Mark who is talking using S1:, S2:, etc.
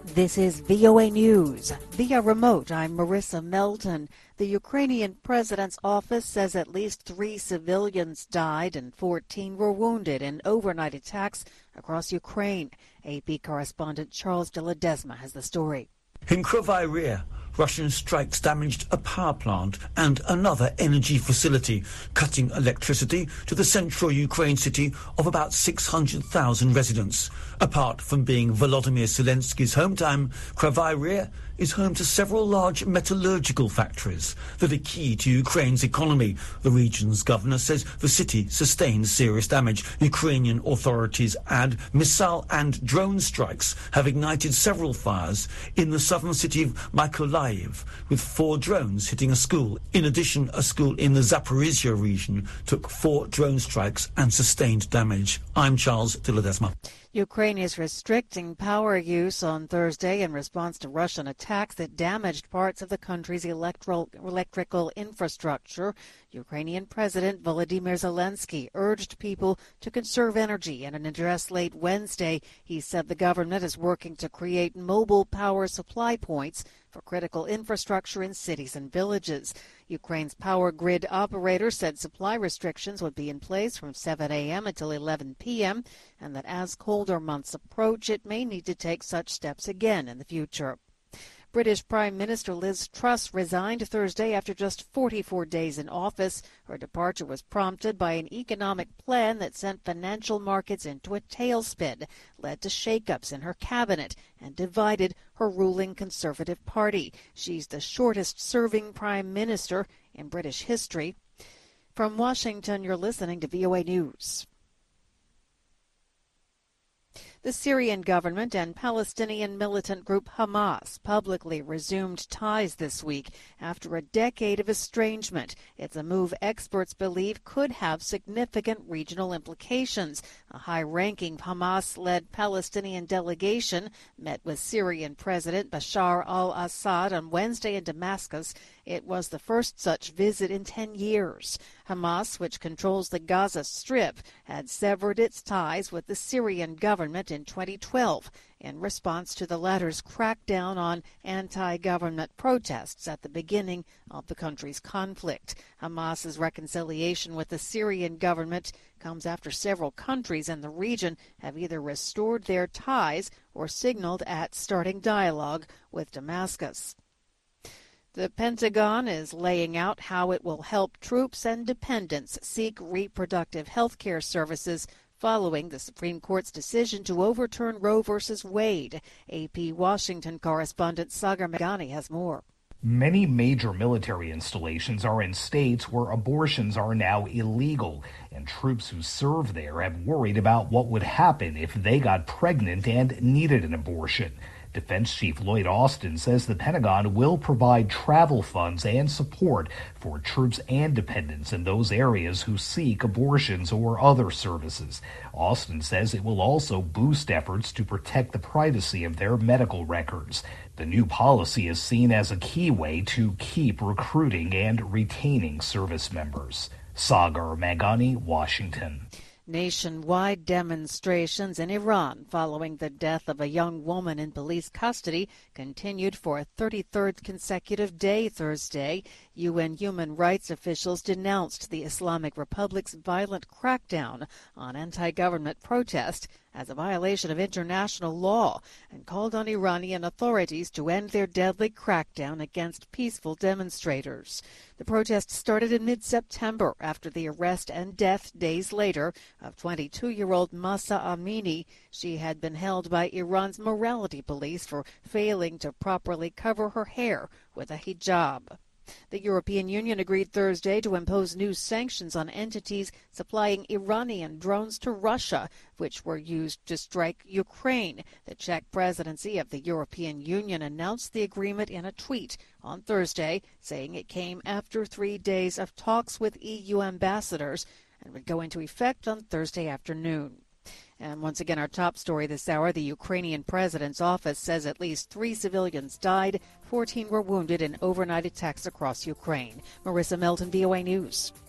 S1: This is VOA News. Via remote, I'm Marissa Melton. The Ukrainian president's office says at least 3 civilians died and 14 were wounded in overnight attacks across Ukraine. AP correspondent Charles de Ledesma has the story.
S2: In Kryvyi Rih, Russian strikes damaged a power plant and another energy facility, cutting electricity to the central Ukraine city of about 600,000 residents. Apart from being Volodymyr Zelensky's hometown, Kryvyi Rih is home to several large metallurgical factories that are key to Ukraine's economy. The region's governor says the city sustained serious damage. Ukrainian authorities add missile and drone strikes have ignited several fires in the southern city of Mykolaiv, with 4 drones hitting a school. In addition, a school in the Zaporizhia region took 4 drone strikes and sustained damage. I'm Charles de Ledesma.
S1: Ukraine is restricting power use on Thursday in response to Russian attacks that damaged parts of the country's electrical infrastructure. Ukrainian President Volodymyr Zelensky urged people to conserve energy. In an address late Wednesday, he said the government is working to create mobile power supply points for critical infrastructure in cities and villages. Ukraine's power grid operator said supply restrictions would be in place from 7 a.m. until 11 p.m. and that as colder months approach, it may need to take such steps again in the future. British Prime Minister Liz Truss resigned Thursday after just 44 days in office. Her departure was prompted by an economic plan that sent financial markets into a tailspin, led to shakeups in her cabinet, and divided her ruling Conservative Party. She's the shortest-serving Prime Minister in British history. From Washington, you're listening to VOA News. The Syrian government and Palestinian militant group Hamas publicly resumed ties this week after a decade of estrangement. It's a move experts believe could have significant regional implications. A high-ranking Hamas-led Palestinian delegation met with Syrian President Bashar al-Assad on Wednesday in Damascus. It was the first such visit in 10 years. Hamas, which controls the Gaza Strip, had severed its ties with the Syrian government in 2012 in response to the latter's crackdown on anti-government protests at the beginning of the country's conflict. Hamas's reconciliation with the Syrian government comes after several countries in the region have either restored their ties or signaled at starting dialogue with Damascus. The Pentagon is laying out how it will help troops and dependents seek reproductive health care services following the Supreme Court's decision to overturn Roe v. Wade. AP Washington correspondent Sagar Meghani has more.
S3: Many major military installations are in states where abortions are now illegal, and troops who serve there have worried about what would happen if they got pregnant and needed an abortion. Defense Chief Lloyd Austin says the Pentagon will provide travel funds and support for troops and dependents in those areas who seek abortions or other services. Austin says it will also boost efforts to protect the privacy of their medical records. The new policy is seen as a key way to keep recruiting and retaining service members. Sagar Meghani, Washington.
S1: Nationwide demonstrations in Iran following the death of a young woman in police custody continued for a 33rd consecutive day Thursday. UN human rights officials denounced the Islamic Republic's violent crackdown on anti-government protest as a violation of international law and called on Iranian authorities to end their deadly crackdown against peaceful demonstrators. The protest started in mid-September after the arrest and death days later of 22-year-old Mahsa Amini. She had been held by Iran's morality police for failing to properly cover her hair with a hijab. The European Union agreed Thursday to impose new sanctions on entities supplying Iranian drones to Russia, which were used to strike Ukraine. The Czech presidency of the European Union announced the agreement in a tweet on Thursday, saying it came after 3 days of talks with EU ambassadors and would go into effect on Thursday afternoon. And once again, our top story this hour, the Ukrainian president's office says at least 3 civilians died, 14 were wounded in overnight attacks across Ukraine. Marissa Melton, VOA News.